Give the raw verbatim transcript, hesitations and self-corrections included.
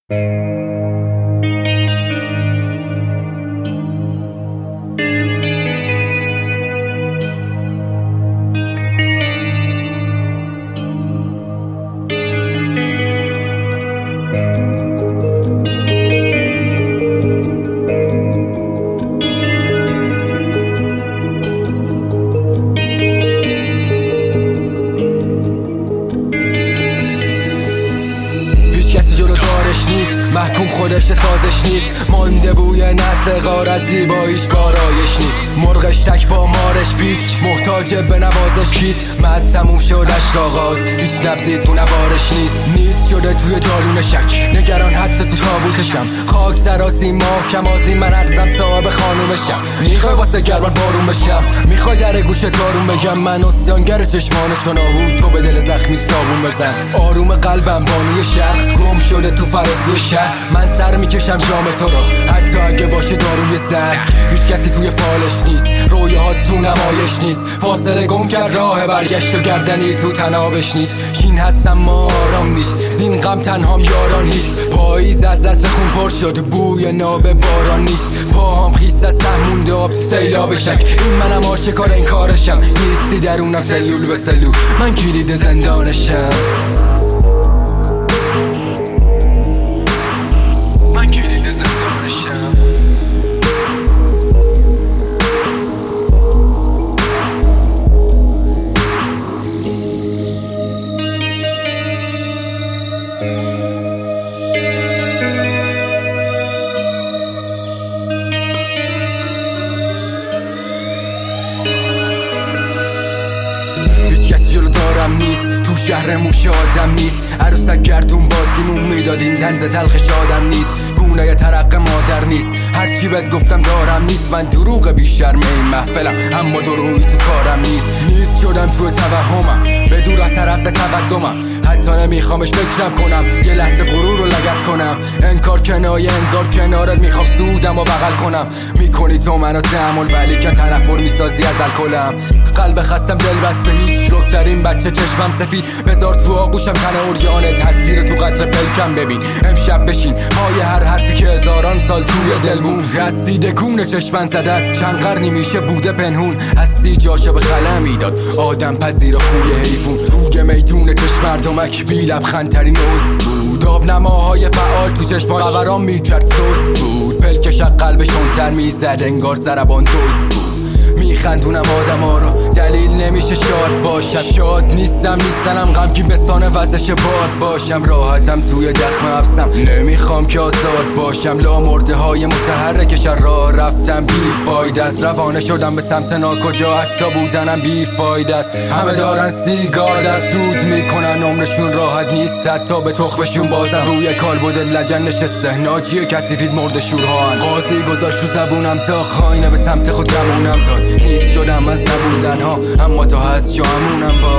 محکوم خودش سازش نیست، مانده بوی نسل غارت زیباییش بارایش نیست. مرغش تک با مارش بیش محتاج به نوازش کیست. مد تموم شدش آغاز هیچ نبضی تو نوارش نیست. نیست شده توی دالون شک نگران حتی تو تابوتشم. خاک سراسی ماه کمازی من عرضم صاحب خانومشم. میخوای واسه گرمان بارون بشم، میخوای در گوش تارون بگم من اسیانگر چشمان چون آهو تو به دل زخمی صابون بزن. آروم قلبم بانوی شهر گم شده تو فرازوی شهر. من سر میکشم جام تو را حتی اگه باشه داروی زهر. هیچ کسی توی فالش نیست، رویاها تو نمایش نیست. فاصله گم کرد راه برگشت و گردنی تو تنابش نیست. شین هستم ما آرام نیست، زین غم تنهام یاران نیست. پاییز از عطر خون پر شد بوی ناب باران نیست. پاهام خیس از ته مونده آب سیلاب شک. این منم آشکار این کارشم، نیستی درونم سلول به سلول. من کلید زندانشم. هیچ کسی جلو دارم نیست، تو شهر موش آدم نیست. عروسک گردون بازیمون میدادیم دنز تلخش آدم نیست. گونه ترق مادر نیست، هرچی بهت گفتم دارم نیست. من دروغ بیشرم این محفلم اما دروغی تو کارم نیست. نیست شدم تو توهمم به دور از ترق تقدمم. حتی نمیخوامش فکرم کنم یه لحظه غرور رو لگت کنم. انکار کنایه انگار کنارت میخوام سودم و بغل کنم. میکنی تو منو تعامل ولی که تنفر میسازی از الکلم. قلب خستم دل بس به هیچ رکترین بچه چشمم سفید. بذار تو آغوشم تن اوریانه تاثیر تو قطر پلکم ببین. امشب بشین پای هر حرفی که هزاران سال توی دل مون رسیده کونه چشمن زدن. چند قرنی میشه بوده پنهون هستی جاشو به خلم میداد آدم پذیر و خوی حیفون. توی میدون چشم مردمک بی لبخندترین عضو بود. آب نماهای فعال تو چشماش خبرام میکرد سوس بود. پلکش قلبشون تر میزد انگار ضربان دوز بود. میخندونم آدم ها رو دلیل نمیشه شاد باشم. شاد نیستم نیستنم غمگین به سان وزش باد باشم. راحتم توی دخم حبسم نمیخوام که آزاد باشم. لا مرده های متحرکش راه رفتم بی فایده است. روانه شدم به سمت ناکجا حتی بودنم بی فایده است. همه دارن سیگار دست دود میکنن عمرشون راحت نیست. حتی به تخمشون بازم روی کالبد لجن نشسته. ناجی کثیفید مرد شورهان قاضی گذاشت رو زبونم تا خاینه به سمت خود گمونم داد. نیست شدم از نبودن ها اما تا هست جا همونم با